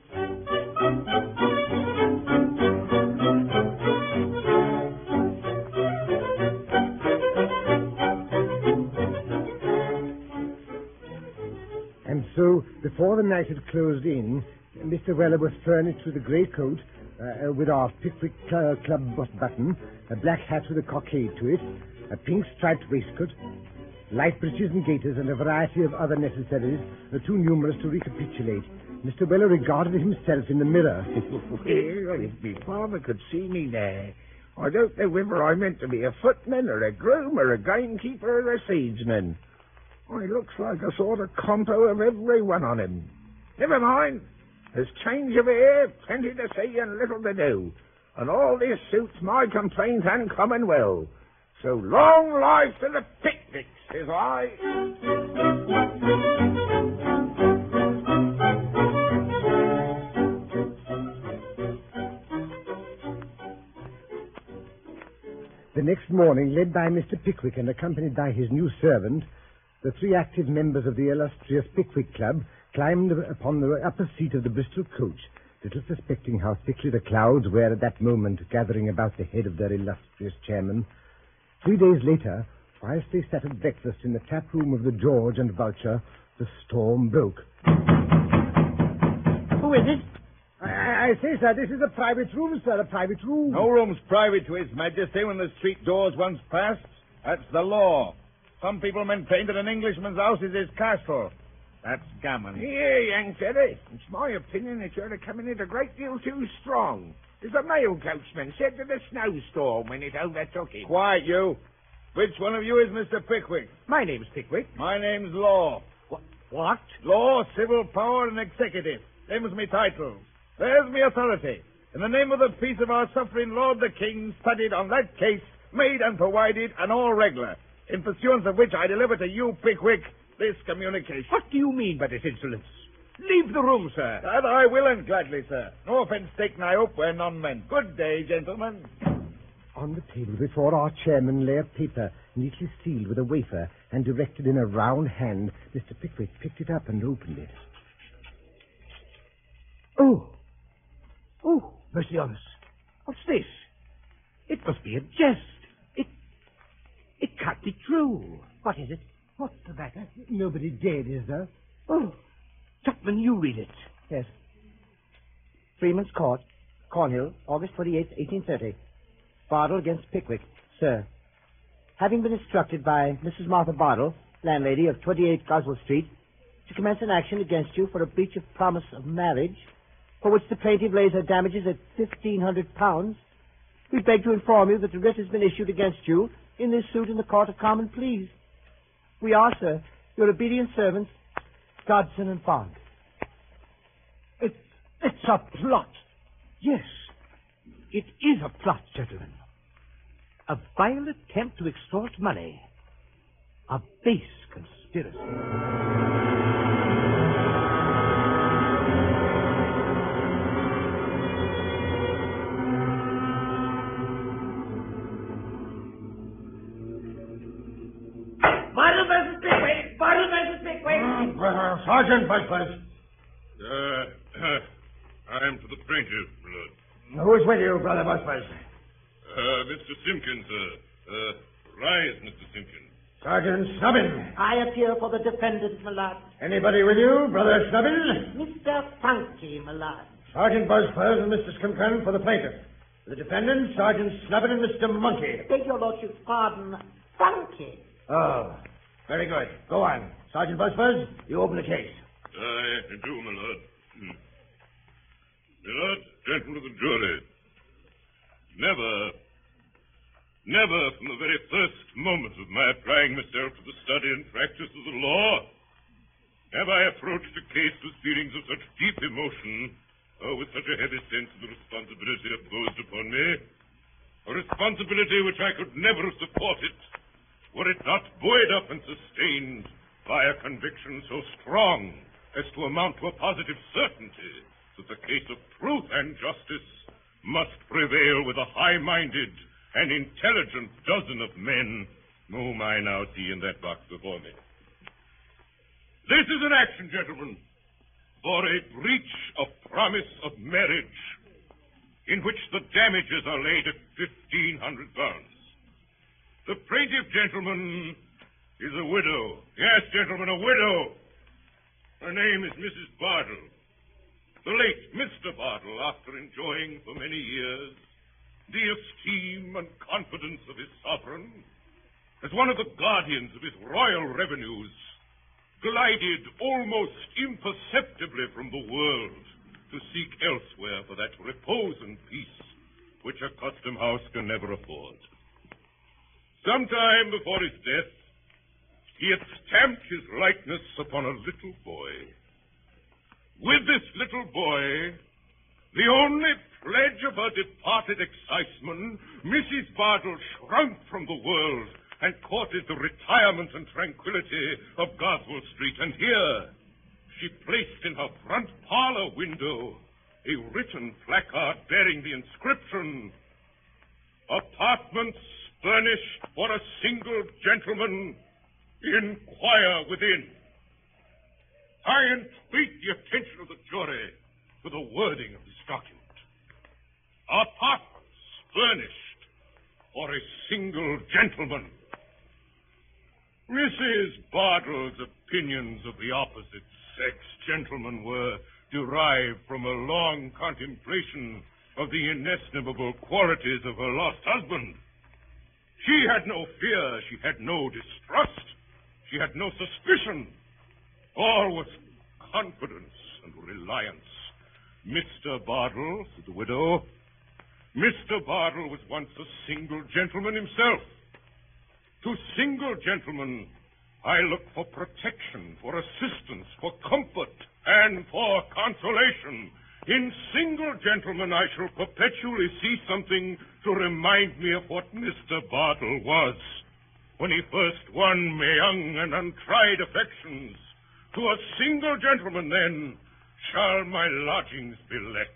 And so, before the night had closed in, Mister Weller was furnished with a grey coat, uh, with our Pickwick uh, Club button, a black hat with a cockade to it, a pink striped waistcoat, light breeches and gaiters, and a variety of other necessaries, uh, too numerous to recapitulate. Mister Weller regarded himself in the mirror. Well, if me father could see me there, I don't know whether I meant to be a footman or a groom or a gamekeeper or a seedsman. I looks like a sort of compo of every one on him. Never mind. There's change of air, plenty to see and little to do. And all this suits my complaint uncommon well. So long life to the picnic, says I. The next morning, led by Mister Pickwick and accompanied by his new servant, the three active members of the illustrious Pickwick Club climbed upon the upper seat of the Bristol coach, little suspecting how thickly the clouds were at that moment gathering about the head of their illustrious chairman. Three days later, whilst they sat at breakfast in the tap room of the George and Vulture, the storm broke. Who is it? I, I say, sir, this is a private room, sir, a private room. No room's private to His Majesty when the street door's once passed. That's the law. Some people maintain that an Englishman's house is his castle. That's gammon. Here, young Teddy. It's my opinion that you're coming in a great deal too strong. As the mail coachman said to the snowstorm when it overtook him. Quiet, you. Which one of you is Mister Pickwick? My name's Pickwick. My name's Law. What? Law, civil power, and executive. Them's me titles. There's me authority. In the name of the peace of our suffering Lord the King, studied on that case, made and provided, and all regular. In pursuance of which I deliver to you, Pickwick, this communication. What do you mean by this insolence? Leave the room, sir. That I will, and gladly, sir. No offence taken, I hope, where none meant. Good day, gentlemen. On the table before our chairman lay a paper neatly sealed with a wafer and directed in a round hand. Mister Pickwick picked it up and opened it. Oh. Oh, mercy on us. What's this? It must be a jest. It... It can't be true. What is it? What's the matter? Nobody dead, is there? Oh, Chapman, you read it. Yes. Freeman's Court, Cornhill, August twenty-eighth, eighteen thirty. Bardell against Pickwick. Sir, having been instructed by Missus Martha Bardell, landlady of twenty-eight Goswell Street, to commence an action against you for a breach of promise of marriage, for which the plaintiff lays her damages at fifteen hundred pounds. We beg to inform you that the writ has been issued against you in this suit in the Court of Common Pleas. We are, sir, your obedient servants, Dodson and Bond. It, it's a plot. Yes, it is a plot, gentlemen. A vile attempt to extort money. A base conspiracy. Bottle versus Pickwick! Bottle versus Pickwick! Mm, uh, Sergeant Buzfuzz. Uh, I'm for the plaintiff, Blood. Who's with you, Brother Buzfuzz? Uh, Mister Simpkins, sir. Uh, rise, Mister Simpkins. Sergeant Snubbin. I appear for the defendant, my lord. Anybody with you, Brother Snubbin? Mister Funky, my lord. Sergeant Buzfuzz and Mister Skimkern for the plaintiff. The defendants, Sergeant Snubbin and Mister Monkey. Beg your lordship's pardon, Funky. Oh, very good. Go on. Sergeant Buzfuzz, you open the case. I do, my lord. Hmm. My lord, gentlemen of the jury, never, never from the very first moment of my applying myself to the study and practice of the law have I approached a case with feelings of such deep emotion or with such a heavy sense of the responsibility imposed upon me, a responsibility which I could never have supported were it not buoyed up and sustained by a conviction so strong as to amount to a positive certainty that the case of truth and justice must prevail with a high-minded and intelligent dozen of men whom I now see in that box before me. This is an action, gentlemen, for a breach of promise of marriage in which the damages are laid at fifteen hundred pounds. The plaintiff, gentlemen, is a widow. Yes, gentlemen, a widow. Her name is Missus Bardell. The late Mister Bardell, after enjoying for many years the esteem and confidence of his sovereign, as one of the guardians of his royal revenues, glided almost imperceptibly from the world to seek elsewhere for that repose and peace which a custom house can never afford. Some time before his death, he had stamped his likeness upon a little boy. With this little boy, the only pledge of her departed exciseman, Missus Bardell shrunk from the world and courted the retirement and tranquility of Goswell Street. And here she placed in her front parlor window a written placard bearing the inscription, "Apartments furnished for a single gentleman. Inquire within." I entreat the attention of the jury to the wording of this document. Apartments furnished for a single gentleman. Missus Bardell's opinions of the opposite sex, gentlemen, were derived from a long contemplation of the inestimable qualities of her lost husband. She had no fear, she had no distrust, she had no suspicion. All was confidence and reliance. Mister Bardell, said the widow, Mister Bardell was once a single gentleman himself. To single gentlemen, I look for protection, for assistance, for comfort, and for consolation. In single gentlemen, I shall perpetually see something to remind me of what Mister Bardell was when he first won my young and untried affections. To a single gentleman, then, shall my lodgings be let.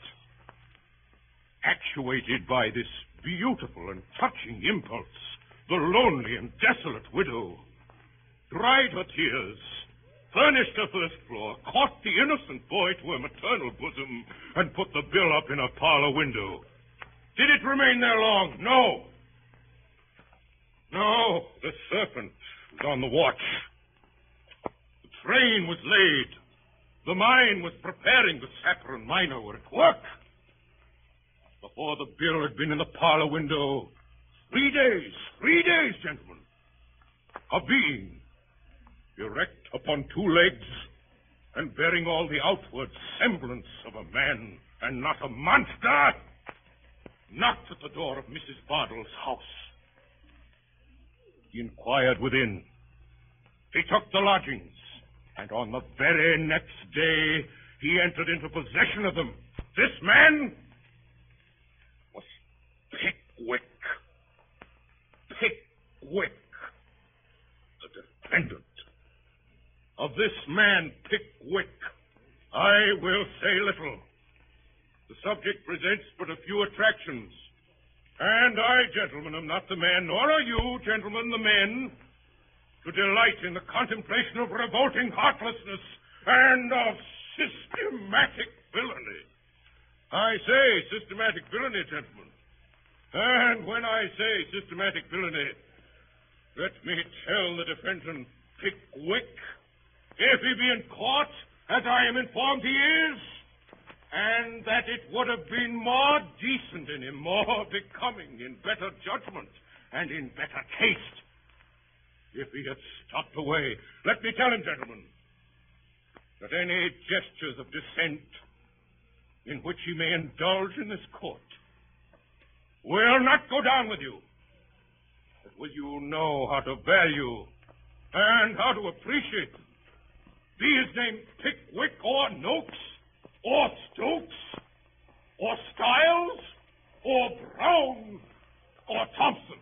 Actuated by this beautiful and touching impulse, the lonely and desolate widow dried her tears, furnished her first floor, caught the innocent boy to her maternal bosom, and put the bill up in her parlor window. Did it remain there long? No. No, the serpent was on the watch. The train was laid. The mine was preparing. The sapper and miner were at work. Before the bill had been in the parlor window, three days, three days, gentlemen, a being, erect upon two legs, and bearing all the outward semblance of a man and not a monster, knocked at the door of Missus Bardell's house. He inquired within. He took the lodgings, and on the very next day he entered into possession of them. This man was Pickwick. Pickwick, the defendant. Of this man, Pickwick, I will say little. The subject presents but a few attractions. And I, gentlemen, am not the man, nor are you, gentlemen, the men, to delight in the contemplation of revolting heartlessness and of systematic villainy. I say systematic villainy, gentlemen. And when I say systematic villainy, let me tell the defendant, Pickwick, if he be in court, as I am informed he is, and that it would have been more decent in him, more becoming, in better judgment, and in better taste, if he had stopped away. Let me tell him, gentlemen, that any gestures of dissent in which he may indulge in this court will not go down with you. But will you know how to value and how to appreciate, be his name Pickwick or Noakes or Stokes or Stiles or Brown or Thompson.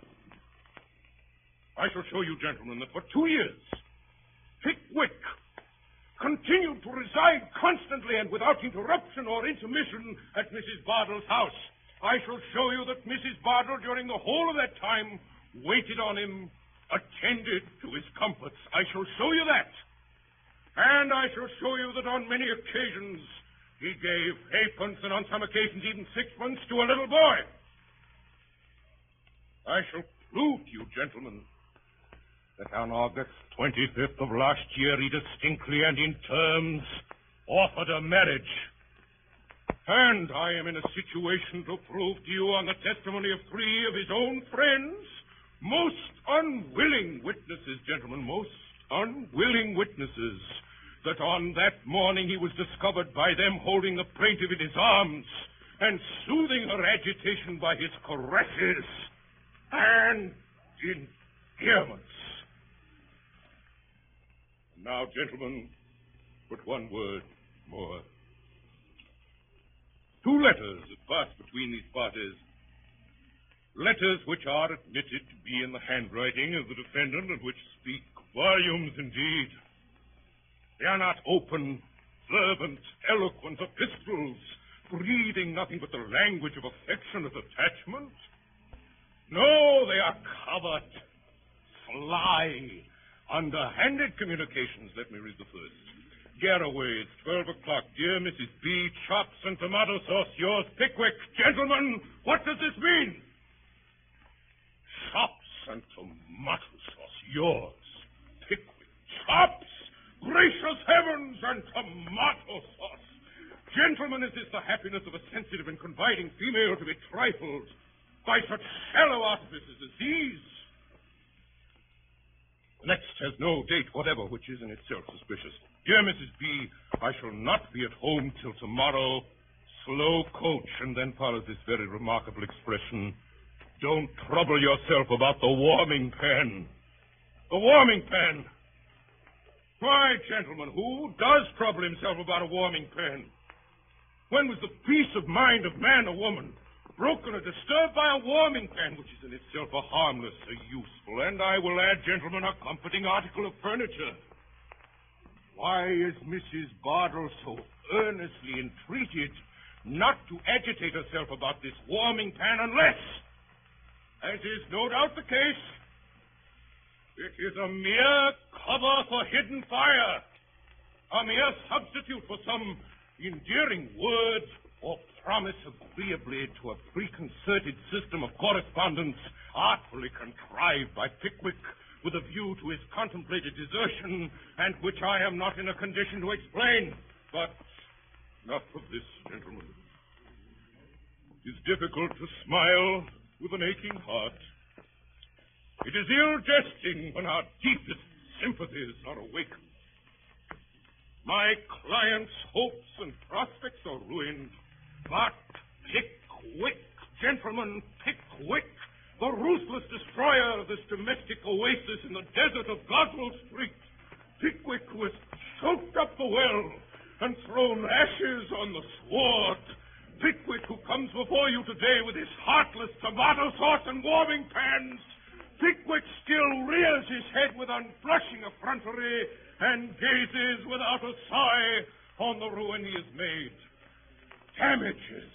I shall show you, gentlemen, that for two years Pickwick continued to reside constantly and without interruption or intermission at Missus Bardell's house. I shall show you that Missus Bardell, during the whole of that time, waited on him, attended to his comforts. I shall show you that. And I shall show you that on many occasions he gave halfpence and on some occasions even sixpence to a little boy. I shall prove to you, gentlemen, that on August twenty-fifth of last year he distinctly and in terms offered a marriage. And I am in a situation to prove to you on the testimony of three of his own friends, most unwilling witnesses, gentlemen, most unwilling witnesses, that on that morning he was discovered by them holding the plaintiff in his arms and soothing her agitation by his caresses and endearments. Now, gentlemen, but one word more. Two letters that passed between these parties. Letters which are admitted to be in the handwriting of the defendant and which speak volumes indeed. They are not open, fervent, eloquent epistles, breathing nothing but the language of affectionate attachment. No, they are covert, sly, underhanded communications. Let me read the first. Garraway, it's twelve o'clock. Dear Missus B, chops and tomato sauce, yours, Pickwick. Gentlemen, what does this mean? Chops and tomato sauce, yours, Pickwick. Chops? Gracious heavens, and tomato sauce. Gentlemen, is this the happiness of a sensitive and confiding female to be trifled by such shallow artifices as these? The next has no date whatever, which is in itself suspicious. Dear Missus B, I shall not be at home till tomorrow. Slow coach. And then follows this very remarkable expression. Don't trouble yourself about the warming pan. The warming pan. Why, gentlemen, who does trouble himself about a warming pan? When was the peace of mind of man or woman broken or disturbed by a warming pan, which is in itself a harmless, a useful, and I will add, gentlemen, a comforting article of furniture? Why is Missus Bardell so earnestly entreated not to agitate herself about this warming pan unless, as is no doubt the case, it is a mere cover for hidden fire, a mere substitute for some endearing word or promise agreeably to a preconcerted system of correspondence artfully contrived by Pickwick with a view to his contemplated desertion, and which I am not in a condition to explain. But enough of this, gentlemen. It is difficult to smile with an aching heart. It is ill jesting when our deepest sympathies are awakened. My client's hopes and prospects are ruined. But Pickwick, gentlemen, Pickwick, the ruthless destroyer of this domestic oasis in the desert of Goswell Street, Pickwick, who has choked up the well and thrown ashes on the sward, Pickwick, who comes before you today with his heartless tomato sauce and warming pans, Pickwick still rears his head with unblushing effrontery and gazes without a sigh on the ruin he has made. Damages.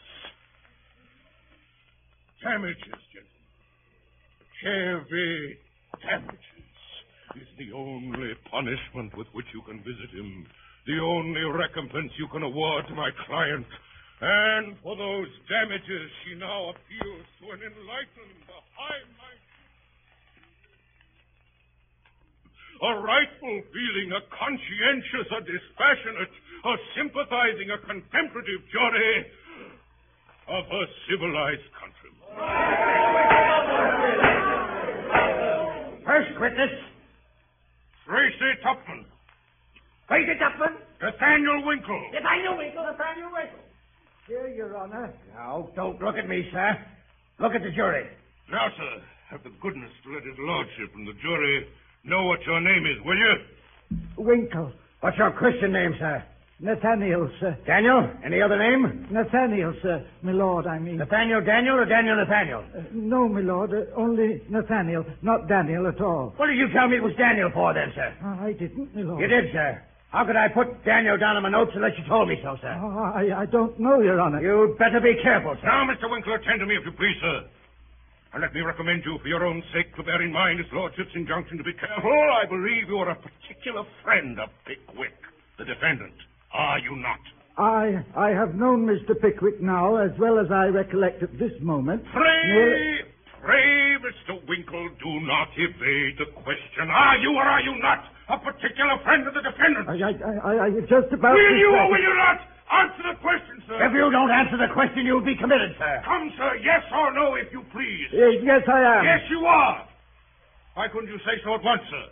Damages, gentlemen. Heavy damages is the only punishment with which you can visit him, the only recompense you can award to my client. And for those damages, she now appeals to an enlightened, a high-minded, a rightful feeling, a conscientious, a dispassionate, a sympathizing, a contemplative jury of a civilized country. First witness. Tracy Tupman. Tracy Tupman. Nathaniel Winkle. Nathaniel Winkle. Nathaniel Winkle. Here, Your Honor. Now, don't look at me, sir. Look at the jury. Now, sir, have the goodness to let his lordship and the jury know what your name is, will you? Winkle. What's your Christian name, sir? Nathaniel, sir. Daniel? Any other name? Nathaniel, sir. My lord, I mean. Nathaniel Daniel or Daniel Nathaniel? Uh, no, my lord. Uh, only Nathaniel, not Daniel at all. What did you tell me it was Daniel for, then, sir? Uh, I didn't, my lord. You did, sir. How could I put Daniel down in my notes unless you told me so, sir? Oh, I, I don't know, Your Honor. You'd better be careful, sir. Now, Mister Winkle, attend to me if you please, sir. And let me recommend you, for your own sake, to bear in mind his lordship's injunction to be careful. I believe you are a particular friend of Pickwick, the defendant. Are you not? I I have known Mister Pickwick now as well as I recollect at this moment. Pray, Nearly... pray, Mister Winkle, do not evade the question. Are you or are you not a particular friend of the defendant? I, I, I, I just about... Will you or say... will you not answer the question, sir? If you don't answer the question, you'll be committed, sir. Come, sir, yes or no, if you please. Uh, yes, I am. Yes, you are. Why couldn't you say so at once, sir?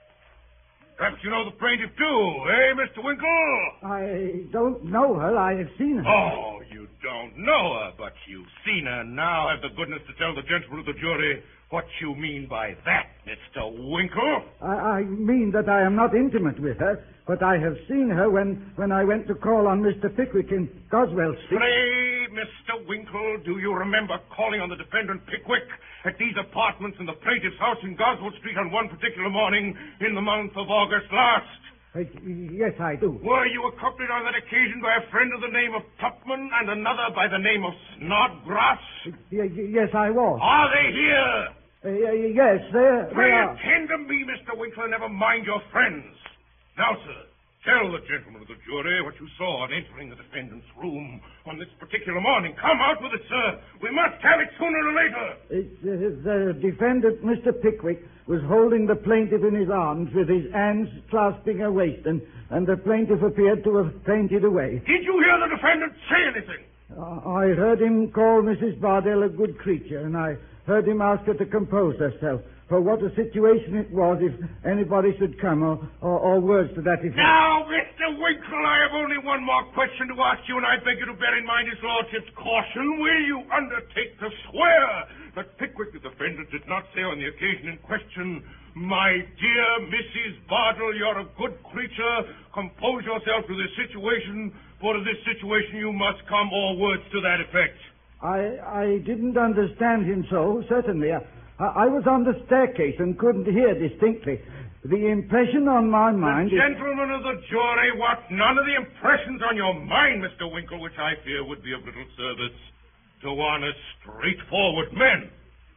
Perhaps you know the plaintiff, too, eh, Mister Winkle? I don't know her. I have seen her. Oh, you don't know her, but you've seen her. Now have the goodness to tell the gentlemen of the jury what you mean by that, Mister Winkle. I, I mean that I am not intimate with her, but I have seen her when, when I went to call on Mister Pickwick in Goswell Street. Pray, Mister Winkle, do you remember calling on the defendant Pickwick at these apartments in the plaintiff's house in Goswell Street on one particular morning in the month of August last? Uh, yes, I do. Were you accompanied on that occasion by a friend of the name of Tupman and another by the name of Snodgrass? Uh, y- y- yes, I was. Are they here? Uh, y- yes, they're... Pray they are. attend to me, Mister Winkler, never mind your friends. Now, sir, tell the gentlemen of the jury what you saw on entering the defendant's room on this particular morning. Come out with it, sir. We must have it sooner or later. It, uh, the defendant, Mister Pickwick, was holding the plaintiff in his arms with his hands clasping her waist, and, and the plaintiff appeared to have fainted away. Did you hear the defendant say anything? Uh, I heard him call Missus Bardell a good creature, and I heard him ask her to compose herself. For what a situation it was if anybody should come, or, or, or words to that effect. Now, Mister Winkle, I have only one more question to ask you, and I beg you to bear in mind his lordship's caution. Will you undertake to swear that Pickwick, the defendant, did not say on the occasion in question, "My dear Missus Bardell, you're a good creature. Compose yourself to this situation, for to this situation you must come," or words to that effect? I, I didn't understand him so, certainly. I, I was on the staircase and couldn't hear distinctly. The impression on my mind... The is... gentlemen of the jury want none of the impressions on your mind, Mister Winkle, which I fear would be of little service to honest, straightforward men.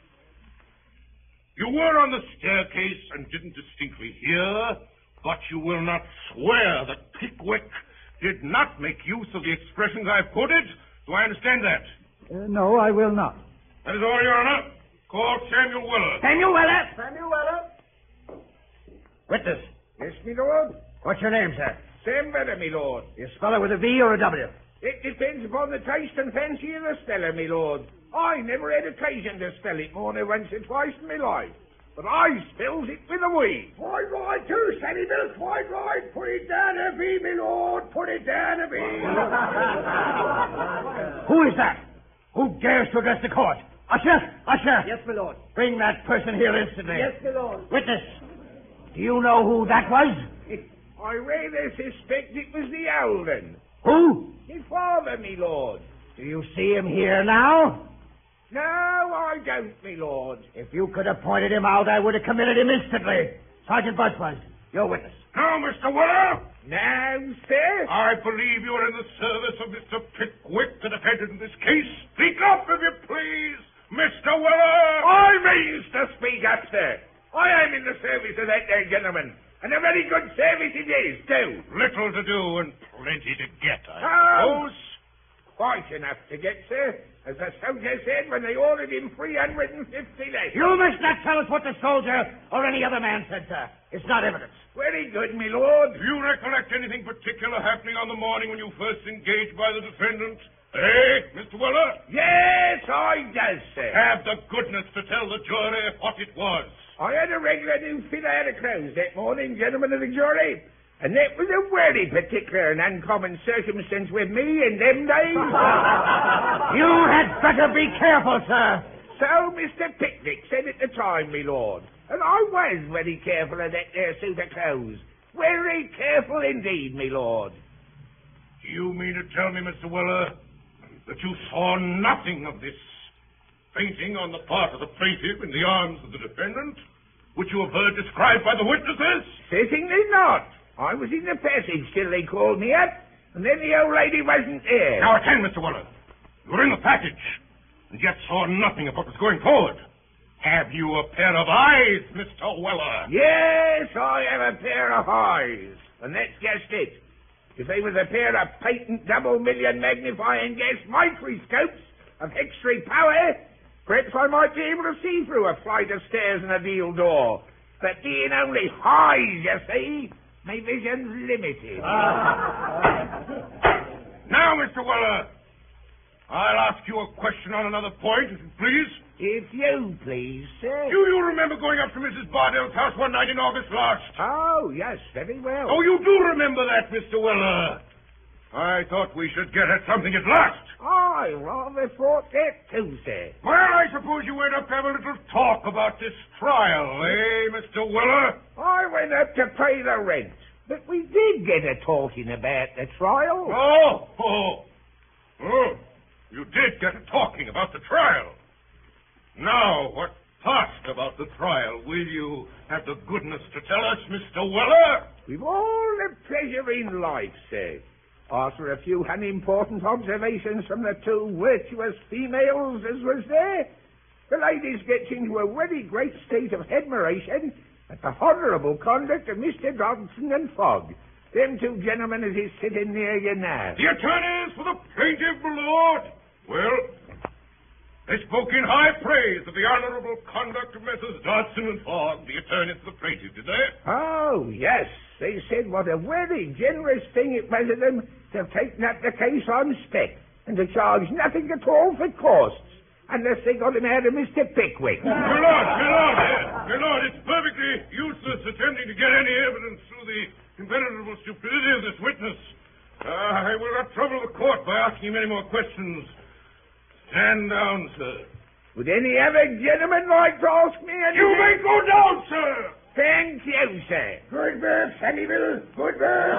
You were on the staircase and didn't distinctly hear, but you will not swear that Pickwick did not make use of the expressions I've quoted? Do I understand that? Uh, no, I will not. That is all, Your Honor. Call Samuel Weller. Samuel Weller. Samuel Weller. Witness. Yes, me lord? What's your name, sir? Sam Weller, me lord. You spell it with a V or a W? It depends upon the taste and fancy of the speller, me lord. I never had occasion to spell it more than once or twice in my life. but I spills it with a weed. Quite right, too, Sammy Bill, quite right. Put it down a V, me lord. Put it down a V. Who is that? Who dares to address the court? Usher! Usher! Yes, my lord. Bring that person here instantly. Yes, my lord. Witness, do you know who that was? I rather suspect it was the old un. Who? His father, me lord. Do you see him here now? No, I don't, me lord. If you could have pointed him out, I would have committed him instantly. Sergeant Buzfuzz, your witness. Now, Mister Weller, Now, sir? I believe you are in the service of Mister Pickwick, the defendant in this case. Speak up, if you please, Mister Weller. I means to speak up, sir. I am in the service of that there gentleman. And a very good service it is, too. Little to do and plenty to get, I Oh, suppose. quite enough to get, sir. As the soldier said when they ordered him three hundred fifty less. You must not tell us what the soldier or any other man said, sir. It's not evidence. Very good, me lord. Do you recollect anything particular happening on the morning when you first engaged by the defendant? Eh, Mister Weller? Yes, I does, sir. Have the goodness to tell the jury what it was. I had a regular new fit out of clothes that morning, gentlemen of the jury. And that was a very particular and uncommon circumstance with me in them days. You had better be careful, sir. So Mister Pickwick said at the time, me lord. And I was very careful of that there suit of clothes. Very careful indeed, me lord. Do you mean to tell me, Mister Weller, that you saw nothing of this fainting on the part of the plaintiff in the arms of the defendant, which you have heard described by the witnesses? Certainly not. I was in the passage till they called me up, and then the old lady wasn't there. Now attend, Mister Weller. You were in the passage, and yet saw nothing of what was going forward. Have you a pair of eyes, Mister Weller? Yes, I have a pair of eyes, and that's just it. If they was a pair of patent double million magnifying gas microscopes of extra power, perhaps I might be able to see through a flight of stairs and a deal door. But being only eyes, you see, my vision's limited. Now, Mister Weller, I'll ask you a question on another point, if you please. If you please, sir. Do you remember going up to Missus Bardell's house one night in August last? Oh, yes, very well. Oh, you do remember that, Mister Weller. I thought we should get at something at last. I rather thought that too, sir. Well, I suppose you went up to have a little talk about this trial, eh, Mister Weller? I went up to pay the rent, but we did get a talking about the trial. Oh, oh, oh, you did get a talking about the trial. Now, what passed about the trial, will you have the goodness to tell us, Mister Weller? With all the pleasure in life, sir. After a few unimportant observations from the two virtuous females as was there, the ladies gets into a very great state of admiration at the honourable conduct of Mister Dodson and Fogg, them two gentlemen as is sitting near you now. The attorneys for the plaintiff, my lord. Well, they spoke in high praise of the honourable conduct of Messrs. Dodson and Fogg, the attorneys for the plaintiff, did they? Oh, yes. They said what a very generous thing it was of them to have taken up the case on spec and to charge nothing at all for costs, unless they got him out of Mister Pickwick. My lord, my lord, my lord, it's perfectly useless attempting to get any evidence through the impenetrable stupidity of this witness. Uh, I will not trouble the court by asking him any more questions. Stand down, sir. Would any other gentleman like to ask me anything? You may go down, sir. Thank you, sir. Good bird, Sandyville. Good bird.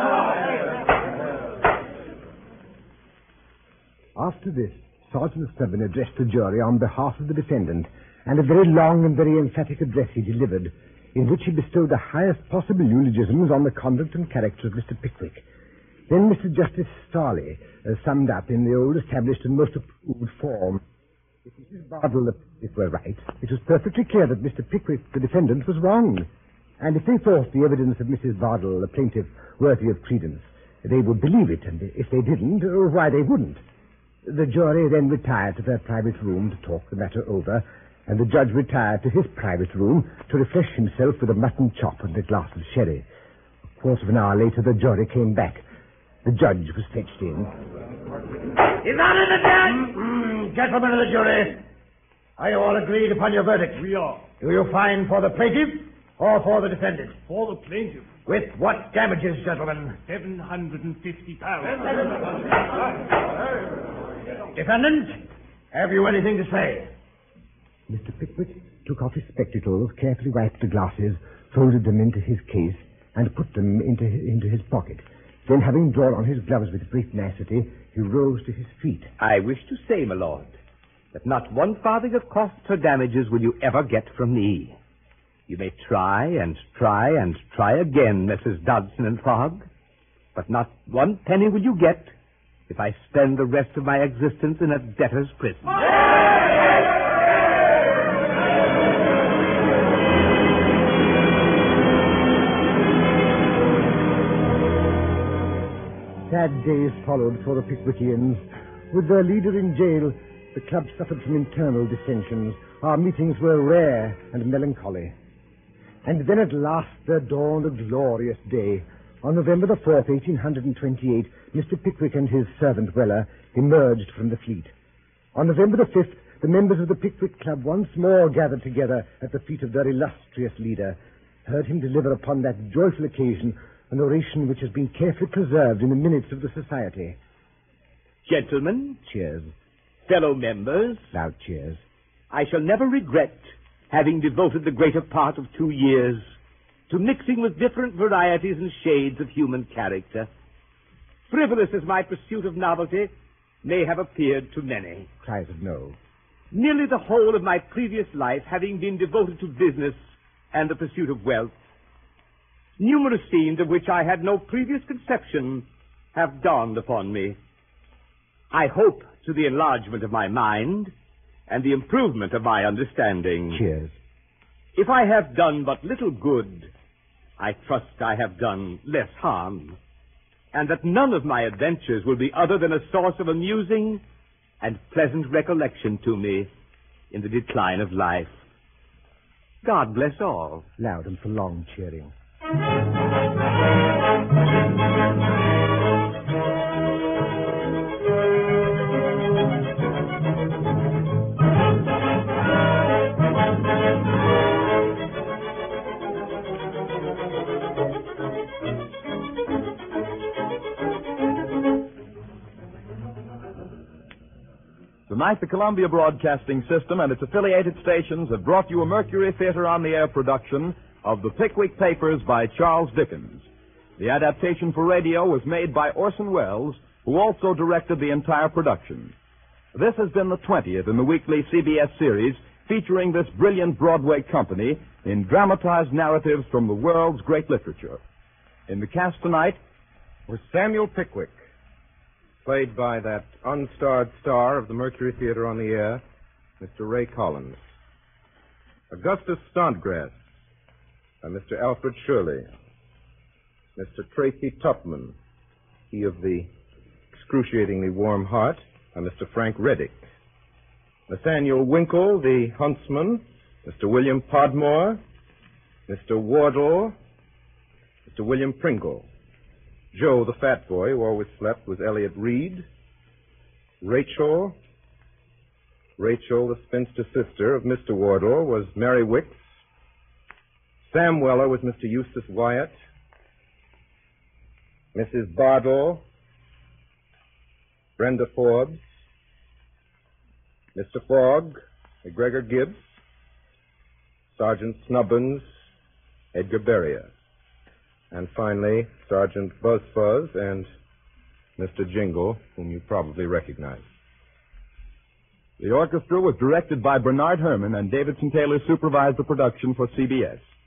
After this, Sergeant Stubbin addressed the jury on behalf of the defendant, and a very long and very emphatic address he delivered, in which he bestowed the highest possible eulogisms on the conduct and character of Mister Pickwick. Then Mister Justice Starley uh, summed up in the old established and most approved form. If Missus Bardell, the plaintiff, were right, it was perfectly clear that Mister Pickwick, the defendant, was wrong. And if they thought the evidence of Missus Bardell, the plaintiff, worthy of credence, they would believe it, and if they didn't, uh, why they wouldn't. The jury then retired to their private room to talk the matter over, and the judge retired to his private room to refresh himself with a mutton chop and a glass of sherry. A quarter of an hour later, the jury came back. The judge was fetched in. His Honor the Judge! Mm-mm, gentlemen of the jury, Are you all agreed upon your verdict? We are. Do you find for the plaintiff or for the defendant? For the plaintiff. With what damages, gentlemen? Seven hundred and fifty pounds. Defendant, have you anything to say? Mister Pickwick took off his spectacles, carefully wiped the glasses, folded them into his case, and put them into his, into his pocket. Then, having drawn on his gloves with great nicety, he rose to his feet. I wish to say, my lord, that not one farthing of costs or damages will you ever get from me. You may try and try and try again, Messrs. Dodson and Fogg, but not one penny will you get if I spend the rest of my existence in a debtor's prison. Sad days followed for the Pickwickians. With their leader in jail, the club suffered from internal dissensions. Our meetings were rare and melancholy. And then at last there dawned a glorious day. On November the fourth, eighteen twenty-eight, Mister Pickwick and his servant Weller emerged from the fleet. On November the fifth, the members of the Pickwick Club once more gathered together at the feet of their illustrious leader, heard him deliver upon that joyful occasion an oration which has been carefully preserved in the minutes of the society. Gentlemen, Cheers. fellow members, Loud cheers. I shall never regret having devoted the greater part of two years to mixing with different varieties and shades of human character. Frivolous as my pursuit of novelty may have appeared to many. Cries of no. Nearly the whole of my previous life having been devoted to business and the pursuit of wealth, numerous scenes of which I had no previous conception have dawned upon me. I hope to the enlargement of my mind and the improvement of my understanding. Cheers. If I have done but little good, I trust I have done less harm, and that none of my adventures will be other than a source of amusing and pleasant recollection to me in the decline of life. God bless all. Loud and prolonged cheering. Tonight, the Columbia Broadcasting System and its affiliated stations have brought you a Mercury Theater on the Air production of The Pickwick Papers by Charles Dickens. The adaptation for radio was made by Orson Welles, who also directed the entire production. This has been the twentieth in the weekly C B S series featuring this brilliant Broadway company in dramatized narratives from the world's great literature. In the cast tonight was Samuel Pickwick, played by that unstarred star of the Mercury Theater on the Air, Mister Ray Collins. Augustus Snodgrass, by Mister Alfred Shirley. Mister Tracy Tupman, he of the excruciatingly warm heart, by Mister Frank Reddick. Nathaniel Winkle, the huntsman, Mister William Podmore, Mister Wardle, Mister William Pringle. Joe, the fat boy who always slept, was Elliot Reed. Rachel, Rachel, the spinster sister of Mister Wardle, was Mary Wicks. Sam Weller was Mister Eustace Wyatt. Missus Bardell, Brenda Forbes. Mister Fogg, McGregor Gibbs. Sergeant Snubbins, Edgar Beria. And finally, Sergeant Buzzfuzz and Mister Jingle, whom you probably recognize. The orchestra was directed by Bernard Herrmann, and Davidson Taylor supervised the production for C B S.